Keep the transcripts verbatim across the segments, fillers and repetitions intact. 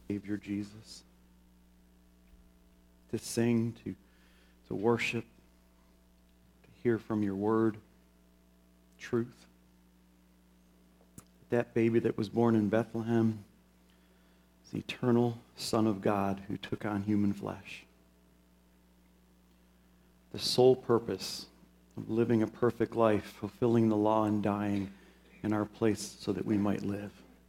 Savior Jesus, to sing, to, to worship, to hear from your word, truth. That baby that was born in Bethlehem is the eternal Son of God who took on human flesh. The sole purpose of living a perfect life, fulfilling the law and dying in our place so that we might live.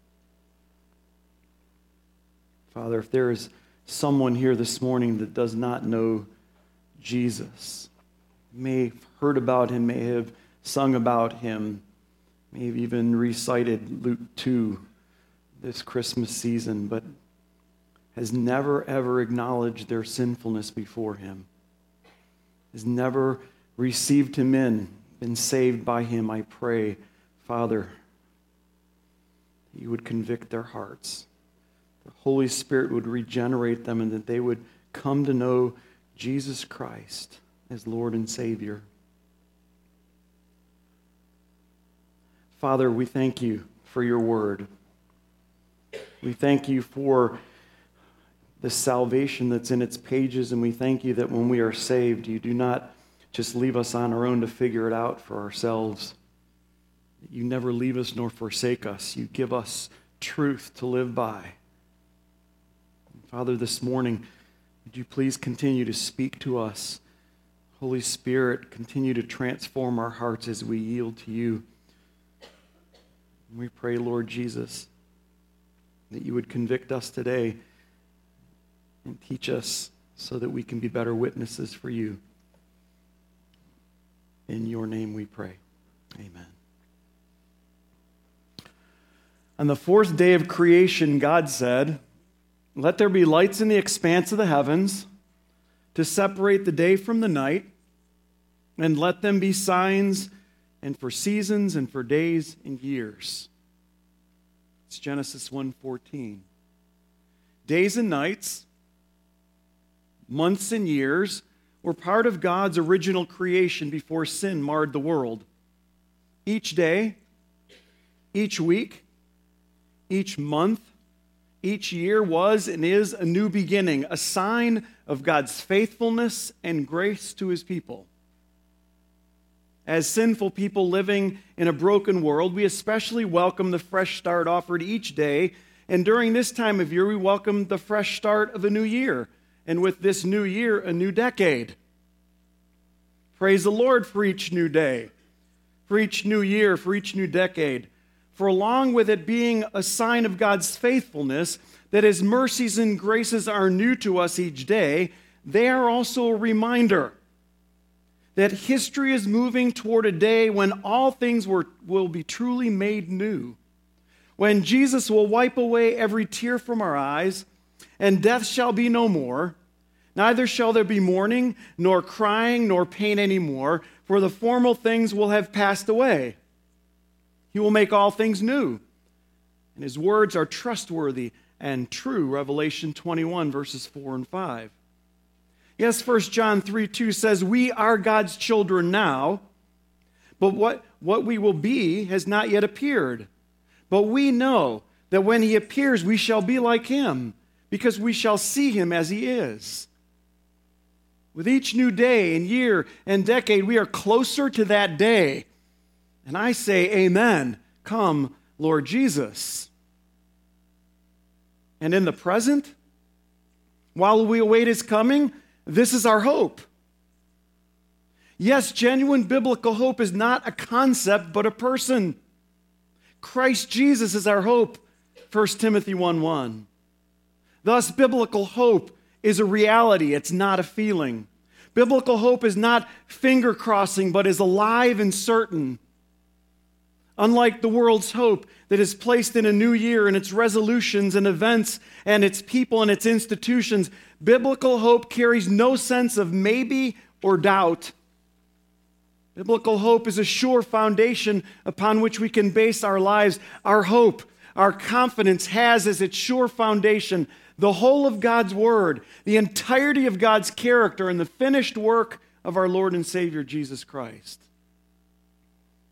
Father, if there is someone here this morning that does not know Jesus, may have heard about him, may have sung about him, may have even recited Luke two this Christmas season, but has never ever acknowledged their sinfulness before him, has never received him in, been saved by him, I pray, Father, that you would convict their hearts. The Holy Spirit would regenerate them and that they would come to know Jesus Christ as Lord and Savior. Father, we thank you for your word. We thank you for the salvation that's in its pages, and we thank you that when we are saved, you do not just leave us on our own to figure it out for ourselves. You never leave us nor forsake us. You give us truth to live by. Father, this morning, would you please continue to speak to us? Holy Spirit, continue to transform our hearts as we yield to you. And we pray, Lord Jesus, that you would convict us today and teach us so that we can be better witnesses for you. In your name we pray. Amen. On the fourth day of creation, God said, "Let there be lights in the expanse of the heavens to separate the day from the night, and let them be signs and for seasons and for days and years." It's Genesis one fourteen. Days and nights, months and years were part of God's original creation before sin marred the world. Each day, each week, each month, each year was and is a new beginning, a sign of God's faithfulness and grace to his people. As sinful people living in a broken world, we especially welcome the fresh start offered each day. And during this time of year, we welcome the fresh start of a new year. And with this new year, a new decade. Praise the Lord for each new day, for each new year, for each new decade. For along with it being a sign of God's faithfulness, that his mercies and graces are new to us each day, they are also a reminder that history is moving toward a day when all things were, will be truly made new. When Jesus will wipe away every tear from our eyes, and death shall be no more. Neither shall there be mourning, nor crying, nor pain anymore, for the former things will have passed away. He will make all things new. And his words are trustworthy and true. Revelation twenty-one, verses four and five. Yes, First John three two says, we are God's children now, but what, what we will be has not yet appeared. But we know that when he appears, we shall be like him, because we shall see him as he is. With each new day and year and decade, we are closer to that day. And I say, amen. Come, Lord Jesus. And in the present, while we await his coming, this is our hope. Yes, genuine biblical hope is not a concept, but a person. Christ Jesus is our hope. First Timothy one one. Thus, biblical hope is a reality. It's not a feeling. Biblical hope is not finger crossing, but is alive and certain. Unlike the world's hope that is placed in a new year and its resolutions and events and its people and its institutions, biblical hope carries no sense of maybe or doubt. Biblical hope is a sure foundation upon which we can base our lives. Our hope, our confidence has as its sure foundation the whole of God's Word, the entirety of God's character, and the finished work of our Lord and Savior Jesus Christ.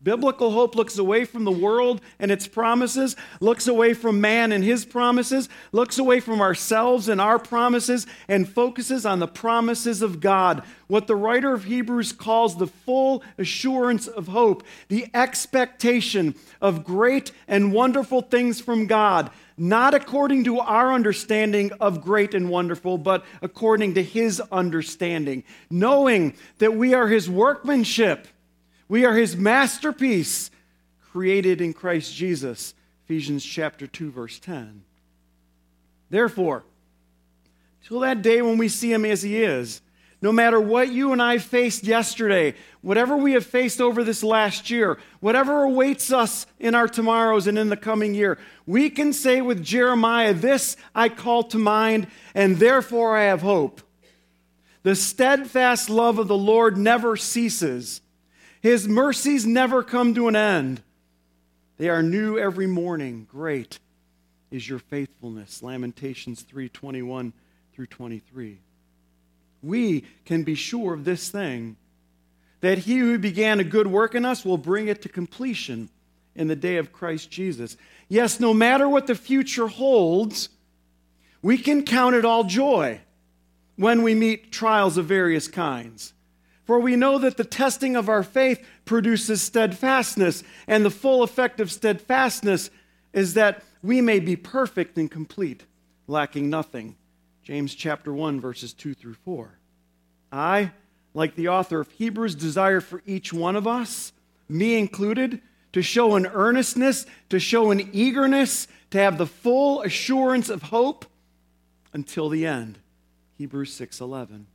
Biblical hope looks away from the world and its promises, looks away from man and his promises, looks away from ourselves and our promises, and focuses on the promises of God. What the writer of Hebrews calls the full assurance of hope, the expectation of great and wonderful things from God, not according to our understanding of great and wonderful, but according to his understanding, knowing that we are his workmanship. We are his masterpiece, created in Christ Jesus. Ephesians chapter two, verse ten. Therefore, till that day when we see him as he is, no matter what you and I faced yesterday, whatever we have faced over this last year, whatever awaits us in our tomorrows and in the coming year, we can say with Jeremiah, this I call to mind, and therefore I have hope. The steadfast love of the Lord never ceases. His mercies never come to an end. They are new every morning. Great is your faithfulness. Lamentations three twenty-one through twenty-three. We can be sure of this thing, that he who began a good work in us will bring it to completion in the day of Christ Jesus. Yes, no matter what the future holds, we can count it all joy when we meet trials of various kinds. For we know that the testing of our faith produces steadfastness, and the full effect of steadfastness is that we may be perfect and complete, lacking nothing. James chapter one, verses two through four. I, like the author of Hebrews, desire for each one of us, me included, to show an earnestness, to show an eagerness, to have the full assurance of hope until the end. Hebrews six eleven.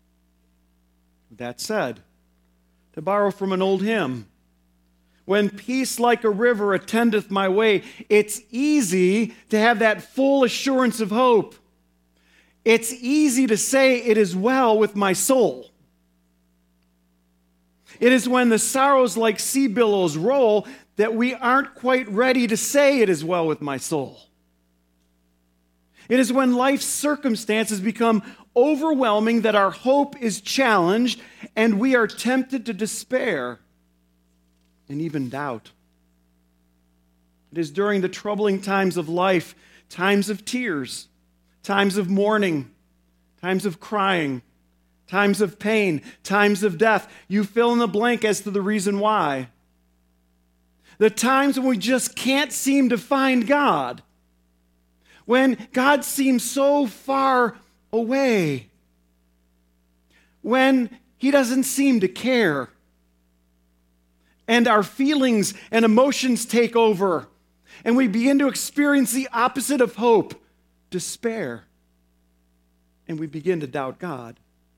That said, to borrow from an old hymn, when peace like a river attendeth my way, it's easy to have that full assurance of hope. It's easy to say it is well with my soul. It is when the sorrows like sea billows roll that we aren't quite ready to say it is well with my soul. It is when life's circumstances become overwhelming that our hope is challenged and we are tempted to despair and even doubt. It is during the troubling times of life, times of tears, times of mourning, times of crying, times of pain, times of death. You fill in the blank as to the reason why. The times when we just can't seem to find God. When God seems so far away. When he doesn't seem to care. And our feelings and emotions take over. And we begin to experience the opposite of hope, despair. And we begin to doubt God.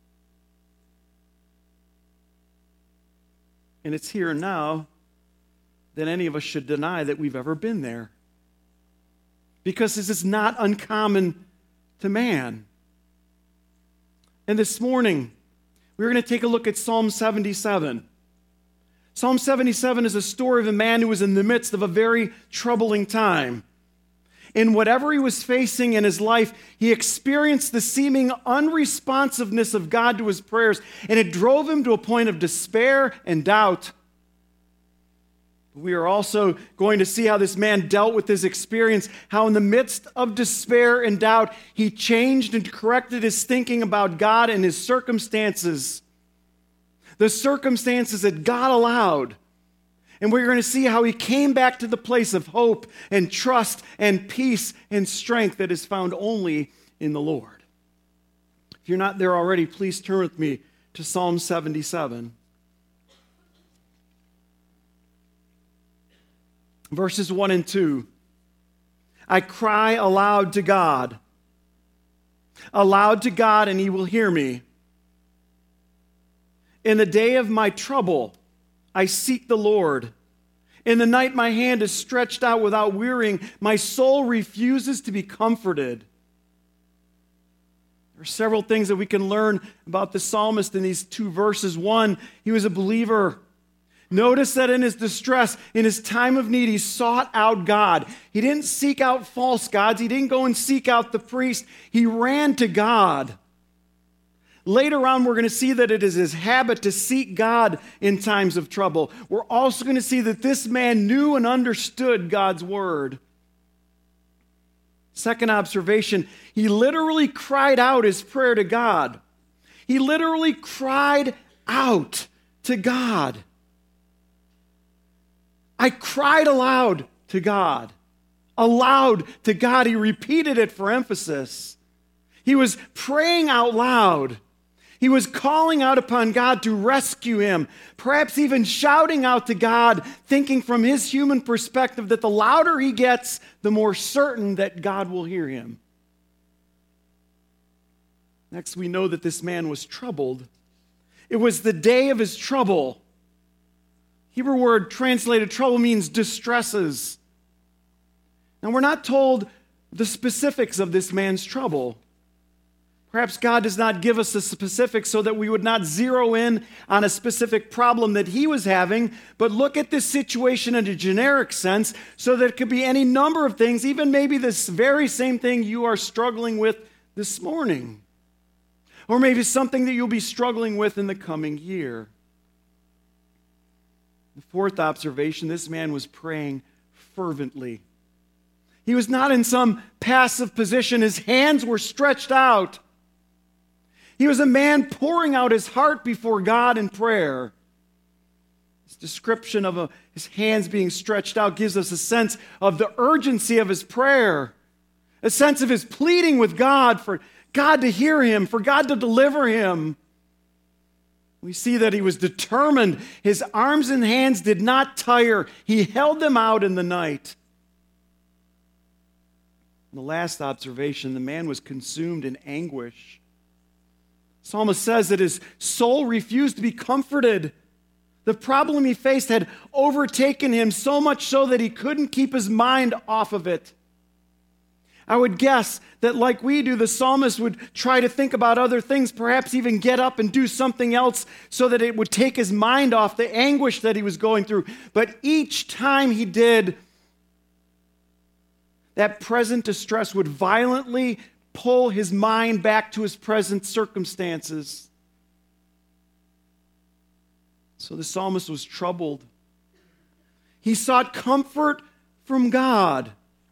And it's here and now that any of us should deny that we've ever been there. Because this is not uncommon to man. And this morning, we're going to take a look at Psalm seventy-seven. Psalm seventy-seven is a story of a man who was in the midst of a very troubling time. In whatever he was facing in his life, he experienced the seeming unresponsiveness of God to his prayers, and it drove him to a point of despair and doubt. We are also going to see how this man dealt with his experience, how in the midst of despair and doubt, he changed and corrected his thinking about God and his circumstances. The circumstances that God allowed. And we're going to see how he came back to the place of hope and trust and peace and strength that is found only in the Lord. If you're not there already, please turn with me to Psalm seventy-seven. Verses one and two. I cry aloud to God. Aloud to God, and he will hear me. In the day of my trouble, I seek the Lord. In the night, my hand is stretched out without wearying. My soul refuses to be comforted. There are several things that we can learn about the psalmist in these two verses. One, he was a believer. Notice that in his distress, in his time of need, he sought out God. He didn't seek out false gods. He didn't go and seek out the priest. He ran to God. Later on, we're going to see that it is his habit to seek God in times of trouble. We're also going to see that this man knew and understood God's word. Second observation, he literally cried out his prayer to God. He literally cried out to God. I cried aloud to God. Aloud to God. He repeated it for emphasis. He was praying out loud. He was calling out upon God to rescue him, perhaps even shouting out to God, thinking from his human perspective that the louder he gets, the more certain that God will hear him. Next, we know that this man was troubled. It was the day of his trouble. Hebrew word translated trouble means distresses. Now, we're not told the specifics of this man's trouble. Perhaps God does not give us the specifics so that we would not zero in on a specific problem that he was having, but look at this situation in a generic sense so that it could be any number of things, even maybe this very same thing you are struggling with this morning. Or maybe something that you'll be struggling with in the coming year. The fourth observation, this man was praying fervently. He was not in some passive position. His hands were stretched out. He was a man pouring out his heart before God in prayer. This description of a, his hands being stretched out gives us a sense of the urgency of his prayer, a sense of his pleading with God for God to hear him, for God to deliver him. We see that he was determined. His arms and hands did not tire. He held them out in the night. And the last observation, the man was consumed in anguish. The psalmist says that his soul refused to be comforted. The problem he faced had overtaken him so much so that he couldn't keep his mind off of it. I would guess that like we do, the psalmist would try to think about other things, perhaps even get up and do something else so that it would take his mind off the anguish that he was going through. But each time he did, that present distress would violently pull his mind back to his present circumstances. So the psalmist was troubled. He sought comfort from God.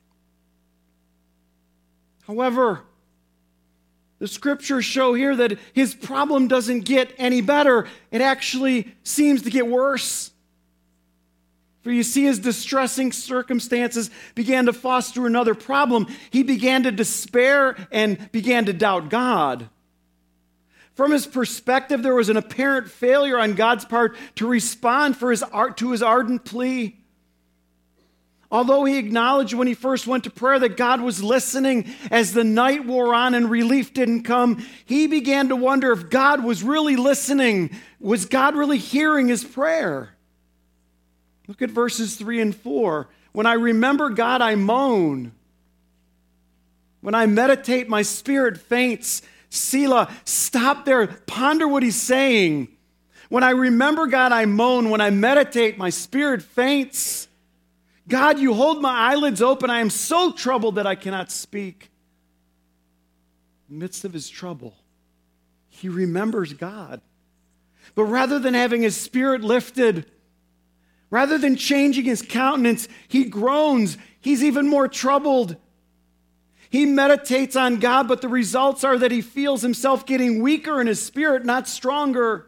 However, the scriptures show here that his problem doesn't get any better. It actually seems to get worse. For you see, his distressing circumstances began to foster another problem. He began to despair and began to doubt God. From his perspective, there was an apparent failure on God's part to respond for his art to his ardent plea. Although he acknowledged when he first went to prayer that God was listening as the night wore on and relief didn't come, he began to wonder if God was really listening. Was God really hearing his prayer? Look at verses three and four. When I remember God, I moan. When I meditate, my spirit faints. Selah, stop there. Ponder what he's saying. When I remember God, I moan. When I meditate, my spirit faints. God, you hold my eyelids open. I am so troubled that I cannot speak. In the midst of his trouble, he remembers God. But rather than having his spirit lifted, rather than changing his countenance, he groans. He's even more troubled. He meditates on God, but the results are that he feels himself getting weaker in his spirit, not stronger.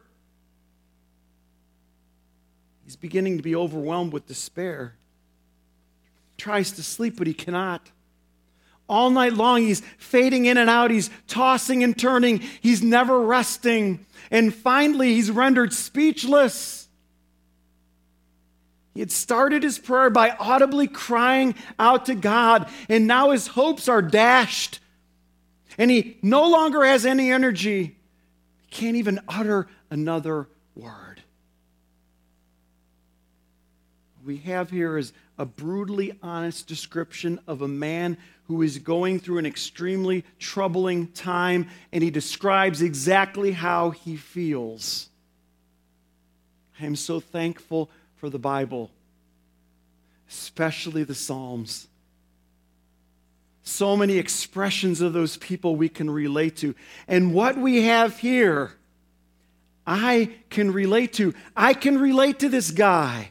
He's beginning to be overwhelmed with despair. Tries to sleep, but he cannot. All night long, he's fading in and out. He's tossing and turning. He's never resting. And finally, he's rendered speechless. He had started his prayer by audibly crying out to God, and now his hopes are dashed. And he no longer has any energy. He can't even utter another word. What we have here is a brutally honest description of a man who is going through an extremely troubling time, and he describes exactly how he feels. I am so thankful for the Bible, especially the Psalms. So many expressions of those people we can relate to. And what we have here, I can relate to. I can relate to this guy.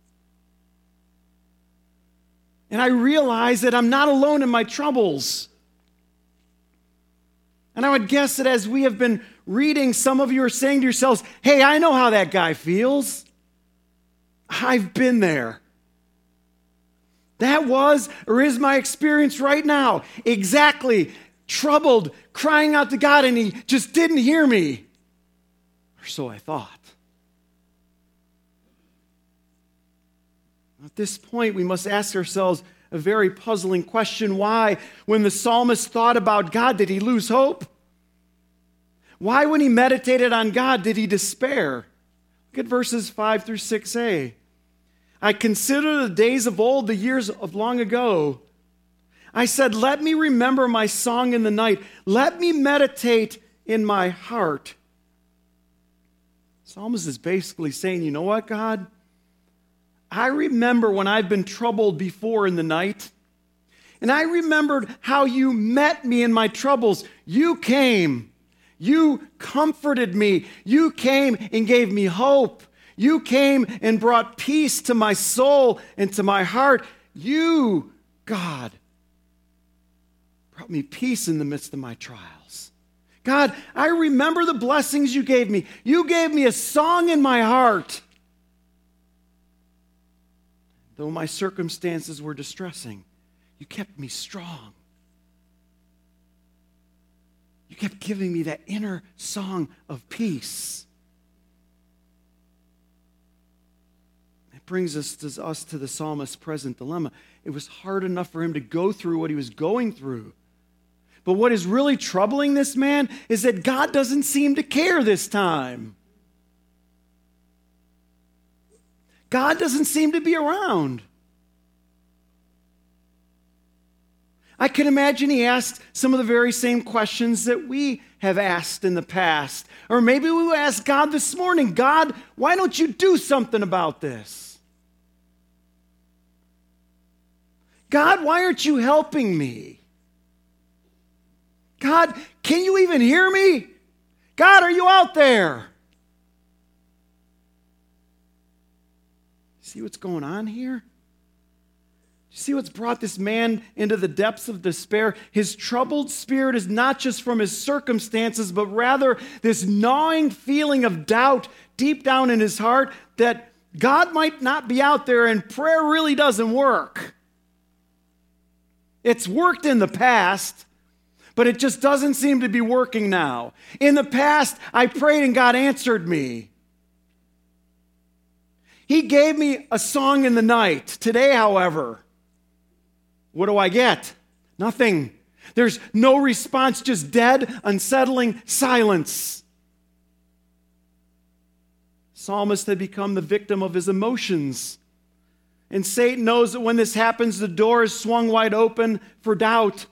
And I realize that I'm not alone in my troubles. And I would guess that as we have been reading, some of you are saying to yourselves, hey, I know how that guy feels. I've been there. That was or is my experience right now. Exactly. Troubled, crying out to God, and he just didn't hear me. Or so I thought. At this point, we must ask ourselves a very puzzling question. Why, when the psalmist thought about God, did he lose hope? Why, when he meditated on God, did he despair? Look at verses five through six a. I consider the days of old, the years of long ago. I said, let me remember my song in the night. Let me meditate in my heart. Psalmist is basically saying, you know what, God? I remember when I've been troubled before in the night. And I remembered how you met me in my troubles. You came. You comforted me. You came and gave me hope. You came and brought peace to my soul and to my heart. You, God, brought me peace in the midst of my trials. God, I remember the blessings you gave me. You gave me a song in my heart. Though my circumstances were distressing, you kept me strong. You kept giving me that inner song of peace. Brings us to, us to the psalmist's present dilemma. It was hard enough for him to go through what he was going through. But what is really troubling this man is that God doesn't seem to care this time. God doesn't seem to be around. I can imagine he asked some of the very same questions that we have asked in the past. Or maybe we will ask God this morning, God, why don't you do something about this? God, why aren't you helping me? God, can you even hear me? God, are you out there? See what's going on here? You see what's brought this man into the depths of despair? His troubled spirit is not just from his circumstances, but rather this gnawing feeling of doubt deep down in his heart that God might not be out there and prayer really doesn't work. It's worked in the past, but it just doesn't seem to be working now. In the past, I prayed and God answered me. He gave me a song in the night. Today, however, what do I get? Nothing. There's no response, just dead, unsettling silence. Psalmist had become the victim of his emotions. And Satan knows that when this happens, the door is swung wide open for doubt.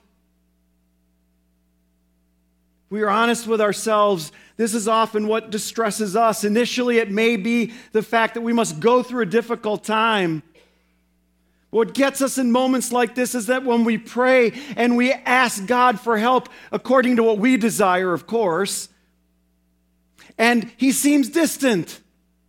We are honest with ourselves. This is often what distresses us. Initially, it may be the fact that we must go through a difficult time. What gets us in moments like this is that when we pray and we ask God for help, according to what we desire, of course, and he seems distant.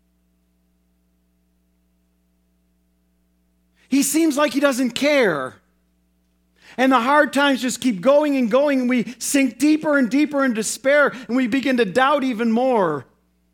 He seems like he doesn't care. And the hard times just keep going and going, and we sink deeper and deeper in despair, and we begin to doubt even more.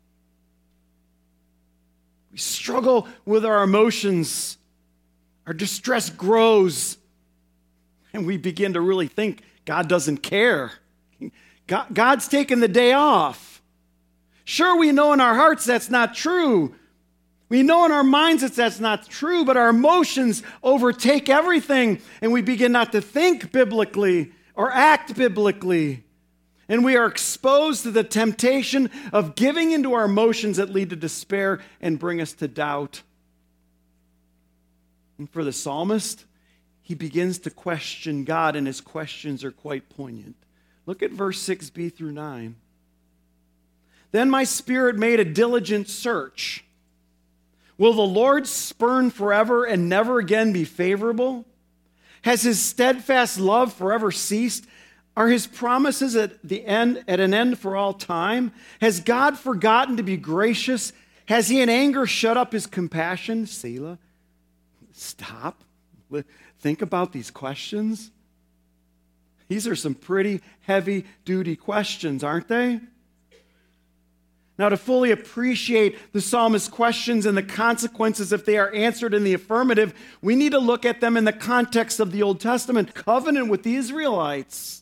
We struggle with our emotions. Our distress grows, and we begin to really think God doesn't care. God, God's taken the day off. Sure, we know in our hearts that's not true. We know in our minds that that's not true, but our emotions overtake everything, and we begin not to think biblically or act biblically. And we are exposed to the temptation of giving into our emotions that lead to despair and bring us to doubt. And for the psalmist, he begins to question God, and his questions are quite poignant. Look at verse six b through nine. Then my spirit made a diligent search. Will the Lord spurn forever and never again be favorable? Has his steadfast love forever ceased? Are his promises at the end, at an end for all time? Has God forgotten to be gracious? Has he in anger shut up his compassion? Selah. Stop. Think about these questions. These are some pretty heavy-duty questions, aren't they? Now, to fully appreciate the psalmist's questions and the consequences if they are answered in the affirmative, we need to look at them in the context of the Old Testament covenant with the Israelites.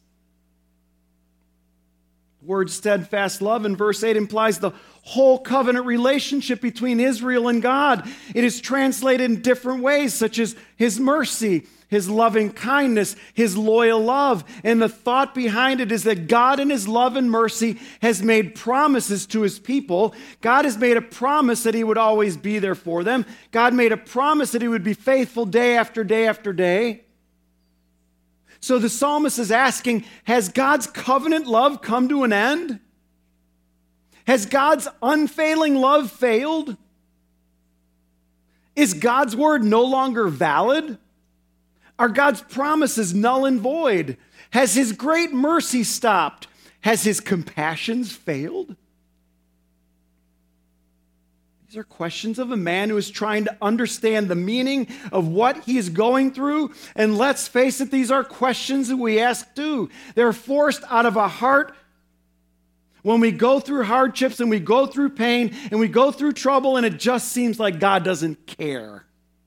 The word steadfast love in verse eight implies the whole covenant relationship between Israel and God. It is translated in different ways, such as his mercy, his loving kindness, his loyal love. And the thought behind it is that God in his love and mercy has made promises to his people. God has made a promise that he would always be there for them. God made a promise that he would be faithful day after day after day. So the psalmist is asking, has God's covenant love come to an end? Has God's unfailing love failed? Is God's word no longer valid? Are God's promises null and void? Has his great mercy stopped? Has his compassions failed? These are questions of a man who is trying to understand the meaning of what he is going through. And let's face it, these are questions that we ask too. They're forced out of a heart when we go through hardships and we go through pain and we go through trouble and it just seems like God doesn't care.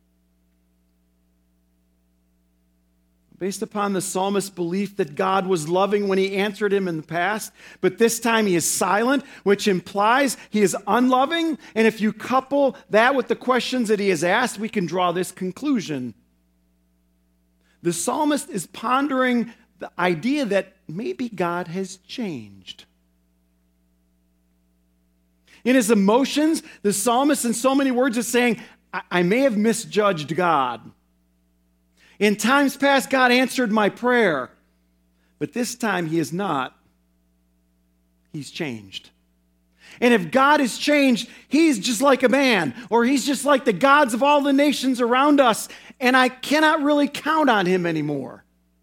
Based upon the psalmist's belief that God was loving when he answered him in the past, but this time he is silent, which implies he is unloving. And if you couple that with the questions that he has asked, we can draw this conclusion. The psalmist is pondering the idea that maybe God has changed. In his emotions, the psalmist in so many words is saying, I, I may have misjudged God. In times past, God answered my prayer, but this time he is not. He's changed. And if God has changed, he's just like a man, or he's just like the gods of all the nations around us, and I cannot really count on him anymore.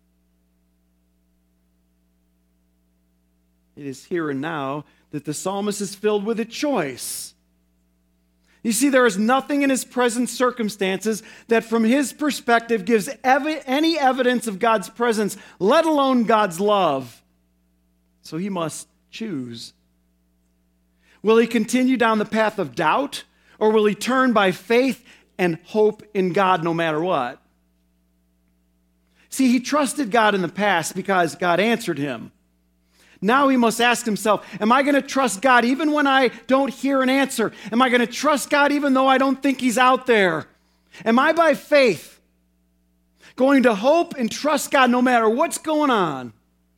It is here and now that the psalmist is filled with a choice. You see, there is nothing in his present circumstances that from his perspective gives ev- any evidence of God's presence, let alone God's love. So he must choose. Will he continue down the path of doubt, or will he turn by faith and hope in God no matter what? See, he trusted God in the past because God answered him. Now he must ask himself, am I going to trust God even when I don't hear an answer? Am I going to trust God even though I don't think he's out there? Am I by faith going to hope and trust God no matter what's going on?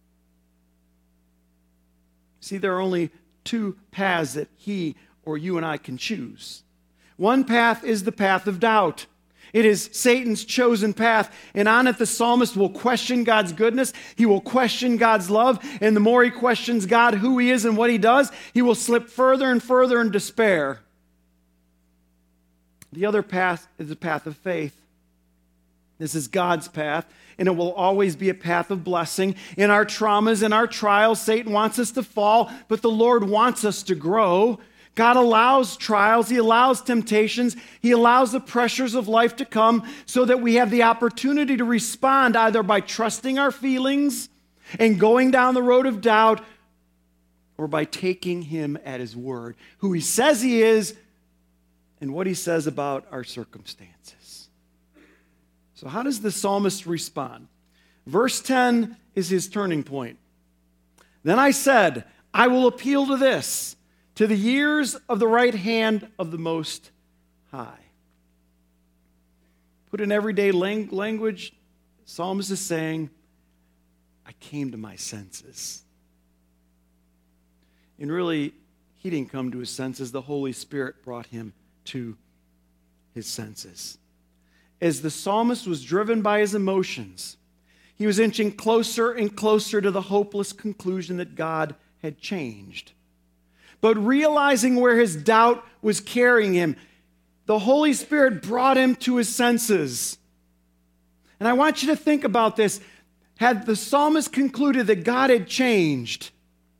See, there are only two paths that he or you and I can choose. One path is the path of doubt. It is Satan's chosen path, and on it the psalmist will question God's goodness. He will question God's love, and the more he questions God, who he is and what he does, he will slip further and further in despair. The other path is the path of faith. This is God's path, and it will always be a path of blessing. In our traumas and our trials, Satan wants us to fall, but the Lord wants us to grow. God allows trials, he allows temptations, he allows the pressures of life to come so that we have the opportunity to respond either by trusting our feelings and going down the road of doubt, or by taking him at his word, who he says he is and what he says about our circumstances. So how does the psalmist respond? Verse ten is his turning point. Then I said, I will appeal to this, to the years of the right hand of the Most High. Put in everyday lang- language, the psalmist is saying, I came to my senses. And really, he didn't come to his senses. The Holy Spirit brought him to his senses. As the psalmist was driven by his emotions, he was inching closer and closer to the hopeless conclusion that God had changed. But realizing where his doubt was carrying him, the Holy Spirit brought him to his senses. And I want you to think about this. Had the psalmist concluded that God had changed,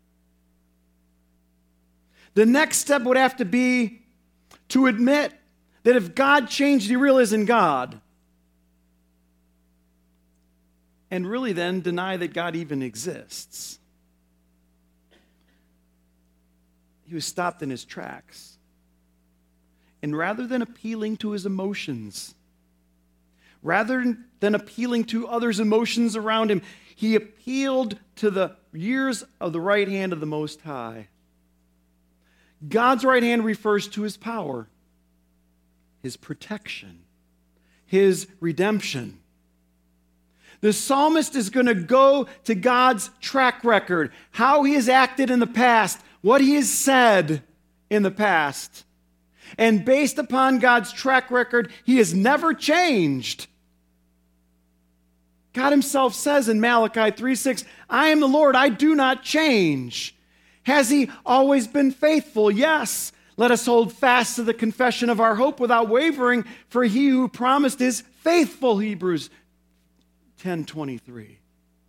the next step would have to be to admit that if God changed, he really isn't God. And really then deny that God even exists. He was stopped in his tracks. And rather than appealing to his emotions, rather than appealing to others' emotions around him, he appealed to the years of the right hand of the Most High. God's right hand refers to his power, his protection, his redemption. The psalmist is going to go to God's track record, how he has acted in the past, what he has said in the past. And based upon God's track record, he has never changed. God himself says in Malachi three six, I am the Lord, I do not change. Has he always been faithful? Yes. Let us hold fast to the confession of our hope without wavering, for he who promised is faithful, Hebrews ten twenty-three.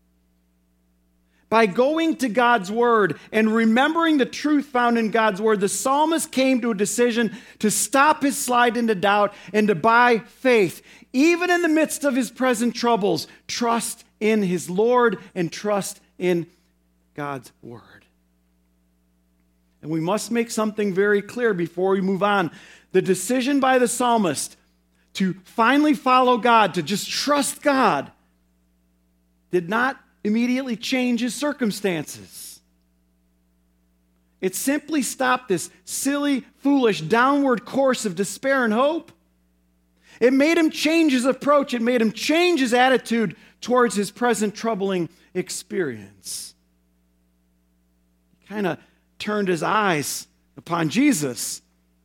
By going to God's word and remembering the truth found in God's word, the psalmist came to a decision to stop his slide into doubt and to, by faith, even in the midst of his present troubles, trust in his Lord and trust in God's word. And we must make something very clear before we move on. The decision by the psalmist to finally follow God, to just trust God, did not immediately change his circumstances. It simply stopped this silly, foolish, downward course of despair and hope. It made him change his approach. It made him change his attitude towards his present troubling experience. He kind of turned his eyes upon Jesus.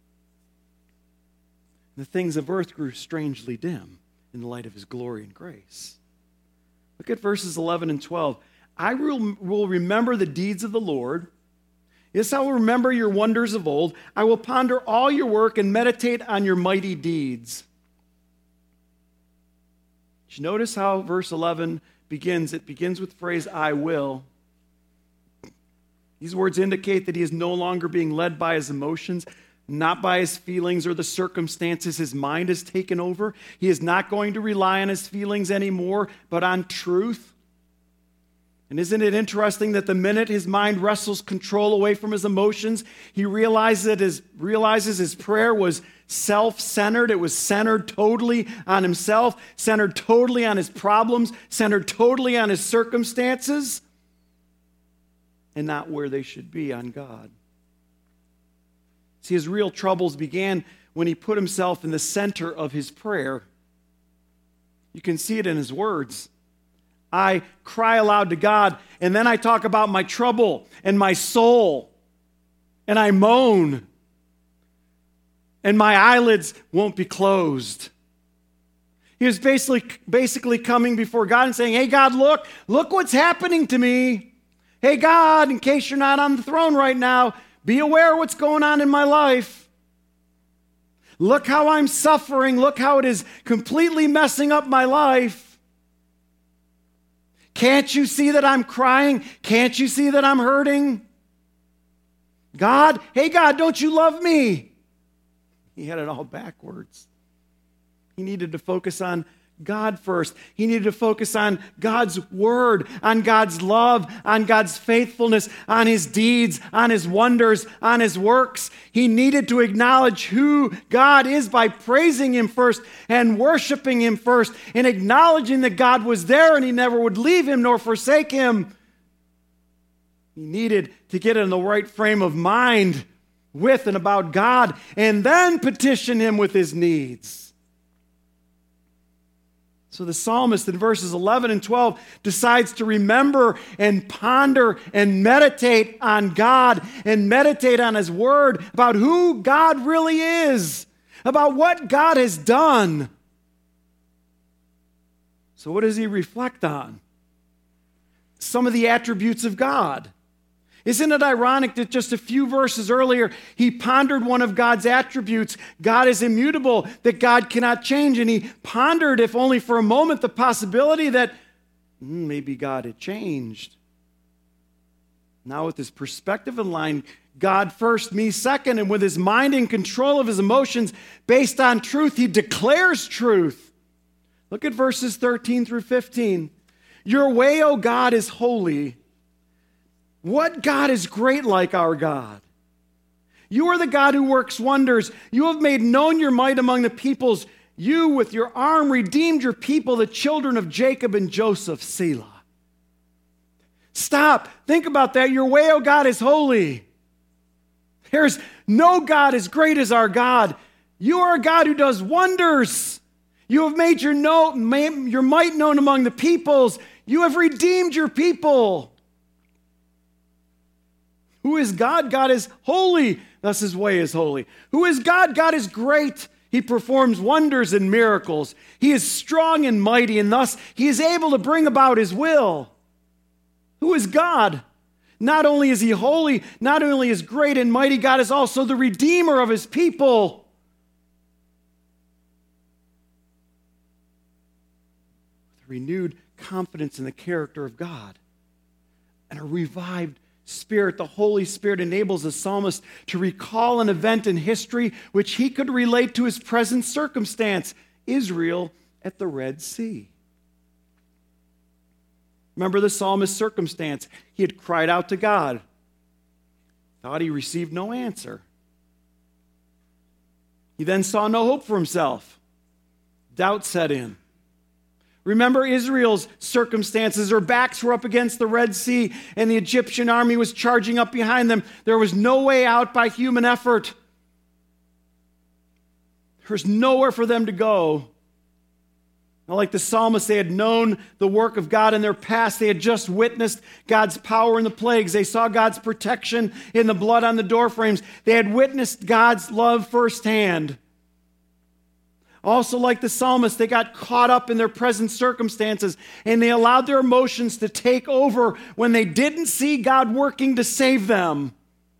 The things of earth grew strangely dim in the light of his glory and grace. Look at verses eleven and twelve. I will, will remember the deeds of the Lord. Yes, I will remember your wonders of old. I will ponder all your work and meditate on your mighty deeds. Did you notice how verse eleven begins? It begins with the phrase, I will. These words indicate that he is no longer being led by his emotions, not by his feelings or the circumstances his mind has taken over. He is not going to rely on his feelings anymore, but on truth. And isn't it interesting that the minute his mind wrestles control away from his emotions, he realizes that his, realizes his prayer was self-centered. It was centered totally on himself, centered totally on his problems, centered totally on his circumstances, and not where they should be, on God. See, his real troubles began when he put himself in the center of his prayer. You can see it in his words. I cry aloud to God, and then I talk about my trouble and my soul, and I moan, and my eyelids won't be closed. He was basically, basically coming before God and saying, hey, God, look, look what's happening to me. Hey, God, in case you're not on the throne right now, be aware of what's going on in my life. Look how I'm suffering. Look how it is completely messing up my life. Can't you see that I'm crying? Can't you see that I'm hurting? God, hey God, don't you love me? He had it all backwards. He needed to focus on God first. He needed to focus on God's word, on God's love, on God's faithfulness, on his deeds, on his wonders, on his works. He needed to acknowledge who God is by praising him first and worshiping him first and acknowledging that God was there and he never would leave him nor forsake him. He needed to get in the right frame of mind with and about God and then petition him with his needs. So the psalmist in verses eleven and twelve decides to remember and ponder and meditate on God and meditate on his word about who God really is, about what God has done. So what does he reflect on? Some of the attributes of God. Isn't it ironic that just a few verses earlier, he pondered one of God's attributes? God is immutable, that God cannot change. And he pondered, if only for a moment, the possibility that mm, maybe God had changed. Now with his perspective in line, God first, me second, and with his mind in control of his emotions based on truth, he declares truth. Look at verses thirteen through fifteen. Your way, O God, is holy. What God is great like our God? You are the God who works wonders. You have made known your might among the peoples. You, with your arm, redeemed your people, the children of Jacob and Joseph. Selah. Stop. Think about that. Your way, O God, is holy. There's no God as great as our God. You are a God who does wonders. You have made your, know, your might known among the peoples. You have redeemed your people. Who is God? God is holy, thus his way is holy. Who is God? God is great. He performs wonders and miracles. He is strong and mighty, and thus he is able to bring about his will. Who is God? Not only is he holy, not only is great and mighty, God is also the redeemer of his people. With renewed confidence in the character of God and a revived Spirit, the Holy Spirit enables the psalmist to recall an event in history which he could relate to his present circumstance, Israel at the Red Sea. Remember the psalmist's circumstance. He had cried out to God, thought he received no answer. He then saw no hope for himself. Doubt set in. Remember Israel's circumstances. Their backs were up against the Red Sea, and the Egyptian army was charging up behind them. There was no way out by human effort. There was nowhere for them to go. Now, like the psalmist, they had known the work of God in their past. They had just witnessed God's power in the plagues. They saw God's protection in the blood on the doorframes. They had witnessed God's love firsthand. Also, like the psalmist, they got caught up in their present circumstances, and they allowed their emotions to take over when they didn't see God working to save them.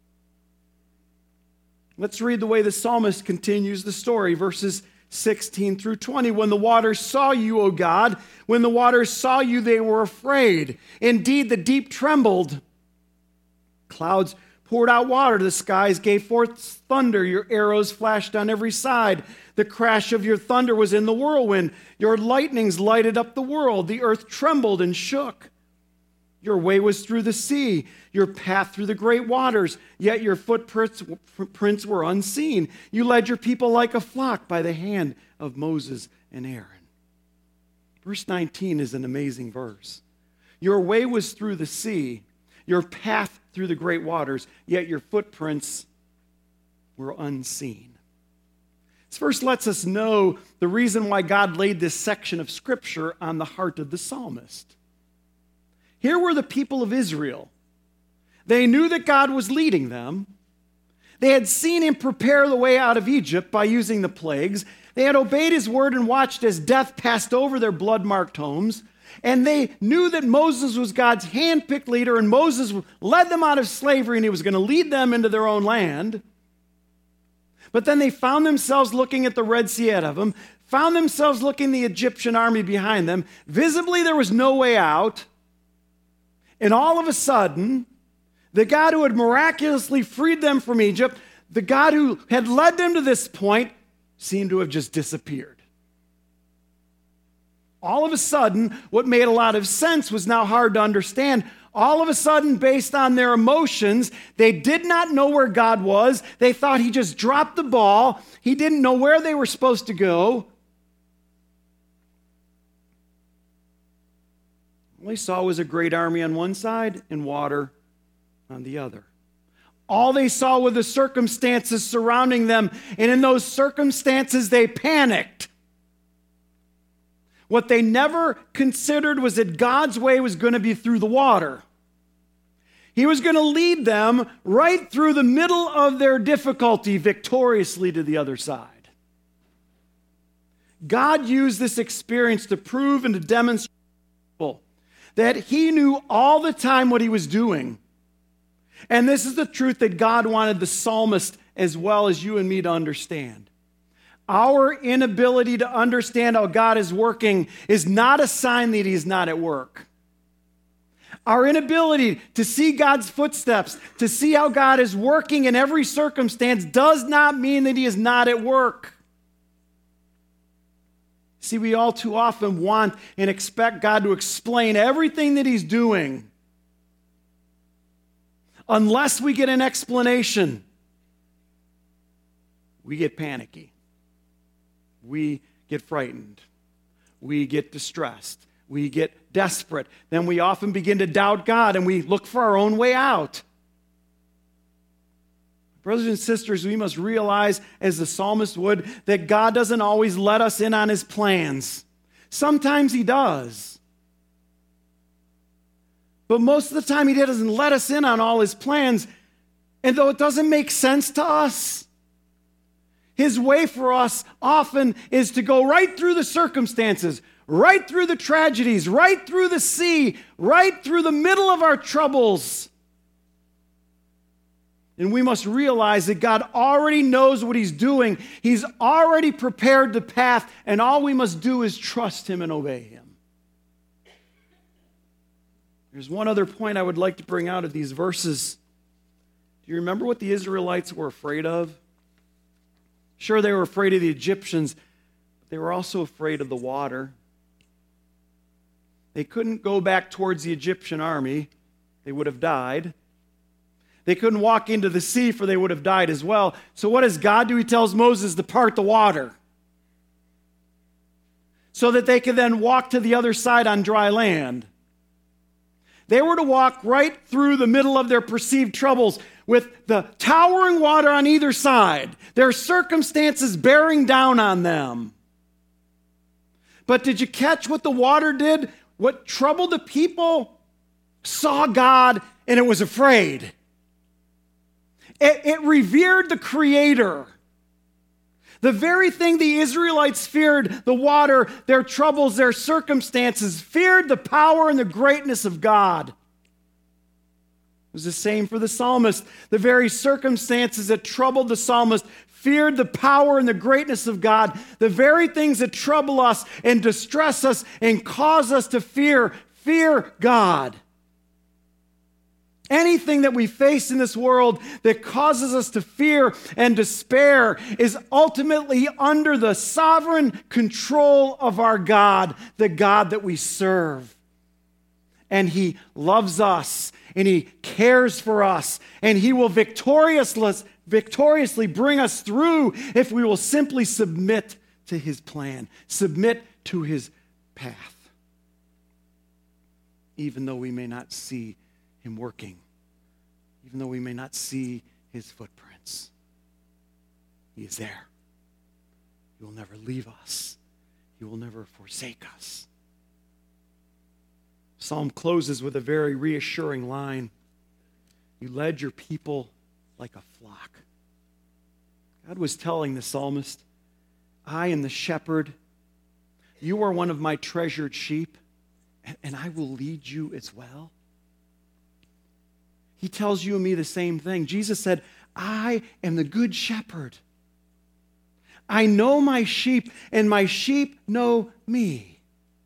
Let's read the way the psalmist continues the story, verses sixteen through twenty. When the waters saw you, O God, when the waters saw you, they were afraid. Indeed, the deep trembled. Clouds poured out water. The skies gave forth thunder. Your arrows flashed on every side. The crash of your thunder was in the whirlwind. Your lightnings lighted up the world. The earth trembled and shook. Your way was through the sea, your path through the great waters, yet your footprints prints were unseen. You led your people like a flock by the hand of Moses and Aaron. Verse nineteen is an amazing verse. Your way was through the sea, your path through the great waters, yet your footprints were unseen. This verse lets us know the reason why God laid this section of Scripture on the heart of the psalmist. Here were the people of Israel. They knew that God was leading them. They had seen him prepare the way out of Egypt by using the plagues. They had obeyed his word and watched as death passed over their blood-marked homes. And they knew that Moses was God's hand-picked leader, and Moses led them out of slavery, and he was going to lead them into their own land. But then they found themselves looking at the Red Sea ahead of them, found themselves looking at the Egyptian army behind them. Visibly, there was no way out. And all of a sudden, the God who had miraculously freed them from Egypt, the God who had led them to this point, seemed to have just disappeared. All of a sudden, what made a lot of sense was now hard to understand. All of a sudden, based on their emotions, they did not know where God was. They thought he just dropped the ball. He didn't know where they were supposed to go. All they saw was a great army on one side and water on the other. All they saw were the circumstances surrounding them, and in those circumstances, they panicked. What they never considered was that God's way was going to be through the water. He was going to lead them right through the middle of their difficulty victoriously to the other side. God used this experience to prove and to demonstrate that he knew all the time what he was doing. And this is the truth that God wanted the psalmist as well as you and me to understand. Our inability to understand how God is working is not a sign that He's not at work. Our inability to see God's footsteps, to see how God is working in every circumstance, does not mean that He is not at work. See, we all too often want and expect God to explain everything that He's doing. Unless we get an explanation, we get panicky. We get frightened. We get distressed. We get desperate. Then we often begin to doubt God and we look for our own way out. Brothers and sisters, we must realize, as the psalmist would, that God doesn't always let us in on His plans. Sometimes He does. But most of the time, He doesn't let us in on all His plans. And though it doesn't make sense to us, His way for us often is to go right through the circumstances, right through the tragedies, right through the sea, right through the middle of our troubles. And we must realize that God already knows what He's doing. He's already prepared the path, and all we must do is trust Him and obey Him. There's one other point I would like to bring out of these verses. Do you remember what the Israelites were afraid of? Sure, they were afraid of the Egyptians, but they were also afraid of the water. They couldn't go back towards the Egyptian army. They would have died. They couldn't walk into the sea, for they would have died as well. So what does God do? He tells Moses to part the water so that they could then walk to the other side on dry land. They were to walk right through the middle of their perceived troubles with the towering water on either side, their circumstances bearing down on them. But did you catch what the water did? What troubled the people saw God and it was afraid. It, it revered the Creator. The very thing the Israelites feared, the water, their troubles, their circumstances, feared the power and the greatness of God. It was the same for the psalmist. The very circumstances that troubled the psalmist feared the power and the greatness of God. The very things that trouble us and distress us and cause us to fear, fear God. Anything that we face in this world that causes us to fear and despair is ultimately under the sovereign control of our God, the God that we serve. And He loves us, and He cares for us, and He will victoriously, victoriously bring us through if we will simply submit to His plan, submit to His path, even though we may not see Him working, even though we may not see His footprints. He is there. He will never leave us. He will never forsake us. Psalm closes with a very reassuring line. You led your people like a flock. God was telling the psalmist, I am the shepherd. You are one of my treasured sheep, and I will lead you as well. He tells you and me the same thing. Jesus said, I am the good shepherd. I know my sheep, and my sheep know me.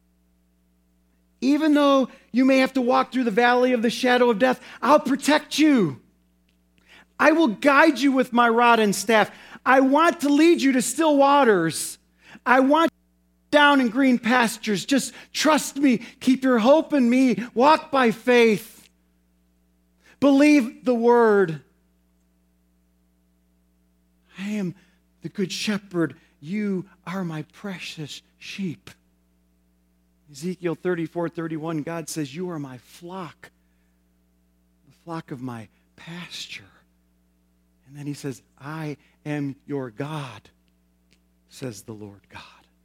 Even though you may have to walk through the valley of the shadow of death, I'll protect you. I will guide you with my rod and staff. I want to lead you to still waters. I want you down in green pastures. Just trust me. Keep your hope in me. Walk by faith. Believe the word. I am the good shepherd. You are my precious sheep. Ezekiel thirty-four thirty-one, God says, you are my flock, the flock of my pasture. And then He says, I am your God, says the Lord God.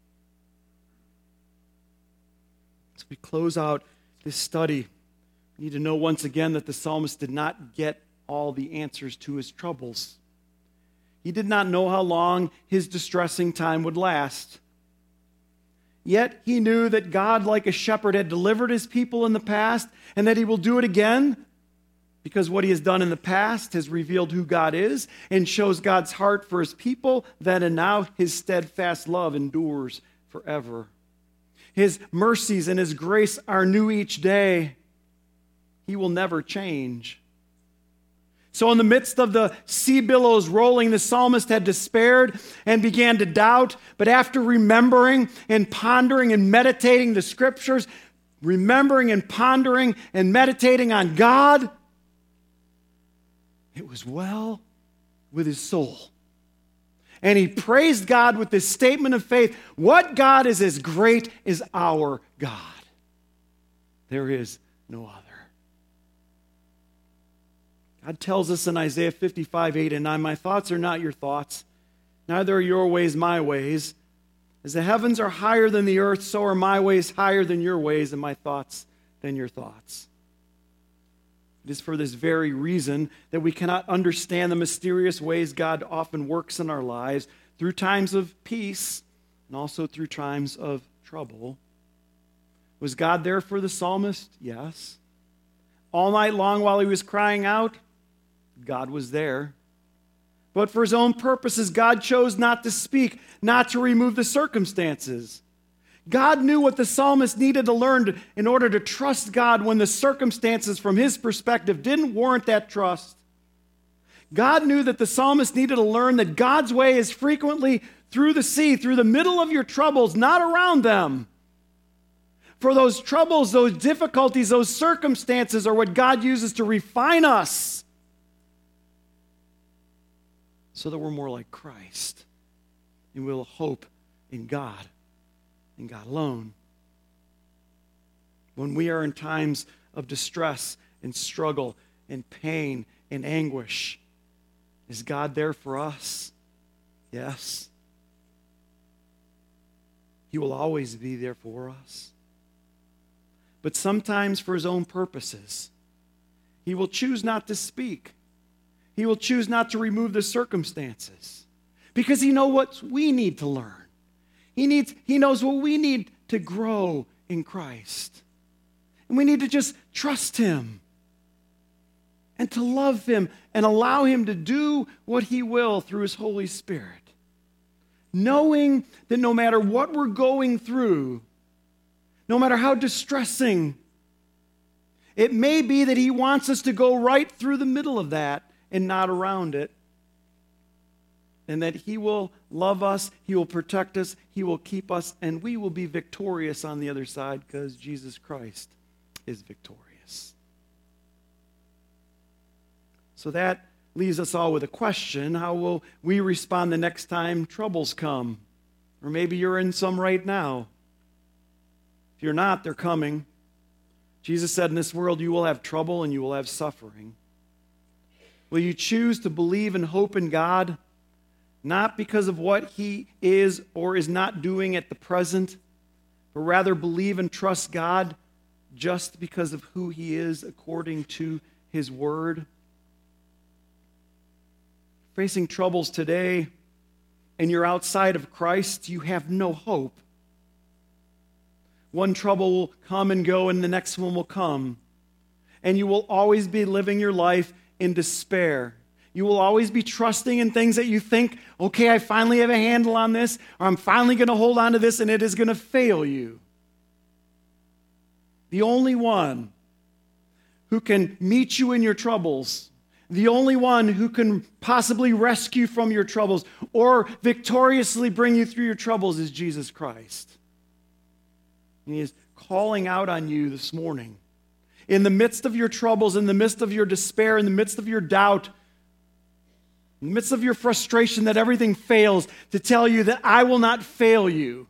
As we close out this study, we need to know once again that the psalmist did not get all the answers to his troubles. He did not know how long his distressing time would last. Yet he knew that God, like a shepherd, had delivered His people in the past and that He will do it again. because what he has done in the past has revealed who God is and shows God's heart for his people then and now. His steadfast love endures forever. His mercies and his grace are new each day. He will never change. So in the midst of the sea billows rolling, the psalmist had despaired and began to doubt. But after remembering and pondering and meditating the scriptures, remembering and pondering and meditating on God, it was well with his soul. And he praised God with this statement of faith: what God is as great as our God? There is no other. God tells us in Isaiah fifty-five, eight and nine, my thoughts are not your thoughts, neither are your ways my ways. As the heavens are higher than the earth, so are my ways higher than your ways, and my thoughts than your thoughts. It is for this very reason that we cannot understand the mysterious ways God often works in our lives through times of peace and also through times of trouble. Was God there for the psalmist? Yes. All night long while he was crying out, God was there. But for his own purposes, God chose not to speak, not to remove the circumstances. God knew what the psalmist needed to learn to, in order to trust God when the circumstances from his perspective didn't warrant that trust. God knew that the psalmist needed to learn that God's way is frequently through the sea, through the middle of your troubles, not around them. For those troubles, those difficulties, those circumstances are what God uses to refine us so that we're more like Christ and we'll hope in God and God alone. When we are in times of distress and struggle and pain and anguish, is God there for us? Yes. He will always be there for us. But sometimes for his own purposes, he will choose not to speak. He will choose not to remove the circumstances because he knows what we need to learn. He needs, he knows what we need to grow in Christ. And we need to just trust him and to love him and allow him to do what he will through his Holy Spirit. Knowing that no matter what we're going through, no matter how distressing, it may be that he wants us to go right through the middle of that and not around it. And that he will love us, he will protect us, he will keep us, and we will be victorious on the other side because Jesus Christ is victorious. So that leaves us all with a question. How will we respond the next time troubles come? Or maybe you're in some right now. If you're not, they're coming. Jesus said, in this world you will have trouble and you will have suffering. Will you choose to believe and hope in God, not because of what he is or is not doing at the present, but rather believe and trust God just because of who he is according to his word? Facing troubles today and you're outside of Christ, you have no hope. One trouble will come and go and the next one will come. And you will always be living your life in despair. You will always be trusting in things that you think, okay, I finally have a handle on this, or I'm finally going to hold on to this, and it is going to fail you. The only one who can meet you in your troubles, the only one who can possibly rescue from your troubles or victoriously bring you through your troubles is Jesus Christ. And he is calling out on you this morning. In the midst of your troubles, in the midst of your despair, in the midst of your doubt, in the midst of your frustration that everything fails, to tell you that I will not fail you.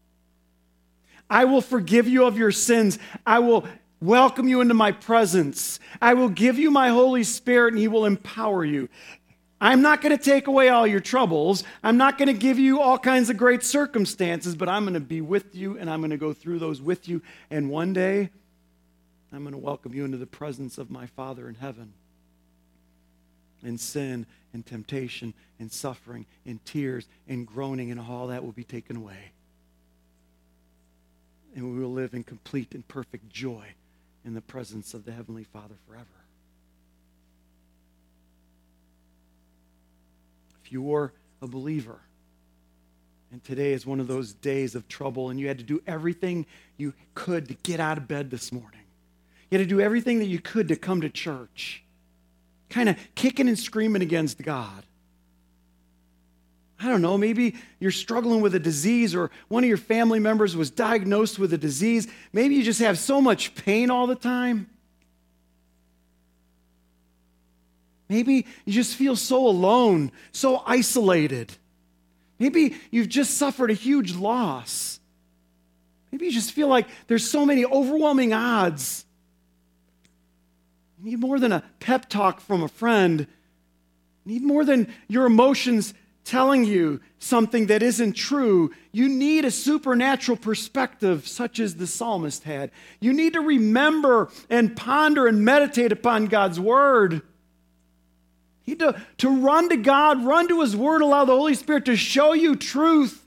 I will forgive you of your sins. I will welcome you into my presence. I will give you my Holy Spirit and he will empower you. I'm not going to take away all your troubles. I'm not going to give you all kinds of great circumstances, but I'm going to be with you and I'm going to go through those with you. And one day, I'm going to welcome you into the presence of my Father in heaven. And sin and temptation and suffering and tears and groaning and all that will be taken away. And we will live in complete and perfect joy in the presence of the Heavenly Father forever. if you're a believer. And today is one of those days of trouble, and you had to do everything you could to get out of bed this morning. You had to do everything that you could to come to church, kind of kicking and screaming against God. I don't know, maybe you're struggling with a disease, or one of your family members was diagnosed with a disease. Maybe you just have so much pain all the time. Maybe you just feel so alone, so isolated. Maybe you've just suffered a huge loss. Maybe you just feel like there's so many overwhelming odds. You need more than a pep talk from a friend. You need more than your emotions telling you something that isn't true. You need a supernatural perspective such as the psalmist had. You need to remember and ponder and meditate upon God's word. You need to, to run to God, run to his word, allow the Holy Spirit to show you truth.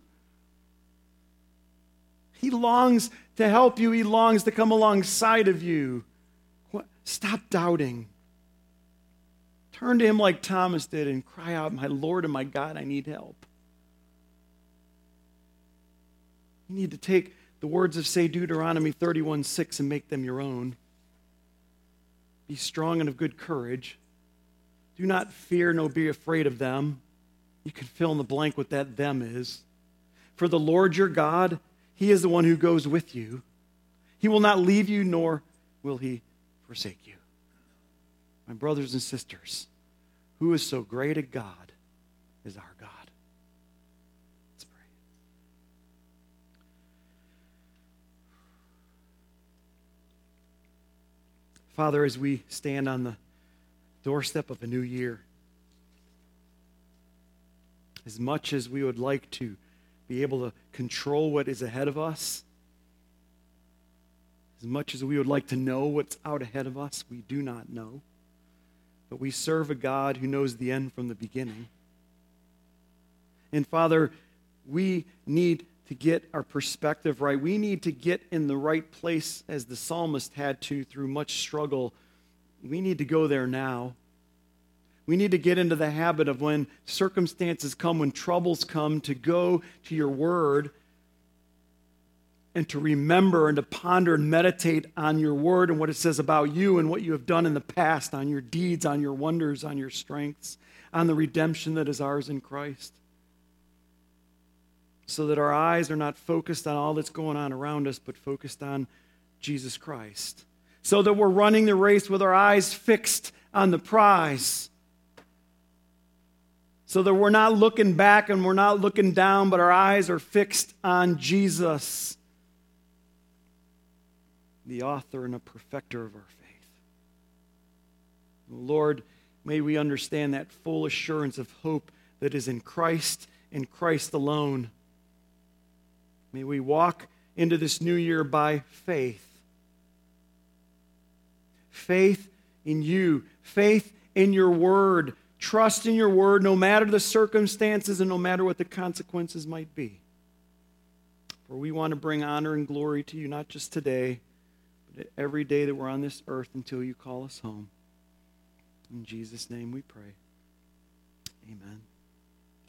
He longs to help you. He longs to come alongside of you. Stop doubting. Turn to him like Thomas did and cry out, my Lord and my God, I need help. You need to take the words of, say, Deuteronomy thirty-one six and make them your own. Be strong and of good courage. Do not fear, nor be afraid of them. You can fill in the blank what that them is. For the Lord your God, he is the one who goes with you. He will not leave you, nor will he forsake you. My brothers and sisters, who is so great a God is our God. Let's pray. Father, as we stand on the doorstep of a new year, as much as we would like to be able to control what is ahead of us, as much as we would like to know what's out ahead of us, we do not know. But we serve a God who knows the end from the beginning. And Father, we need to get our perspective right. We need to get in the right place as the psalmist had to through much struggle. We need to go there now. We need to get into the habit of when circumstances come, when troubles come, to go to your word and to remember and to ponder and meditate on your word and what it says about you and what you have done in the past, on your deeds, on your wonders, on your strengths, on the redemption that is ours in Christ. So that our eyes are not focused on all that's going on around us, but focused on Jesus Christ. So that we're running the race with our eyes fixed on the prize. So that we're not looking back and we're not looking down, but our eyes are fixed on Jesus, the author and a perfecter of our faith. Lord, may we understand that full assurance of hope that is in Christ and Christ alone. May we walk into this new year by faith. Faith in you, faith in your word, trust in your word no matter the circumstances and no matter what the consequences might be. For we want to bring honor and glory to you, not just today, every day that we're on this earth until you call us home. In Jesus' name we pray. Amen.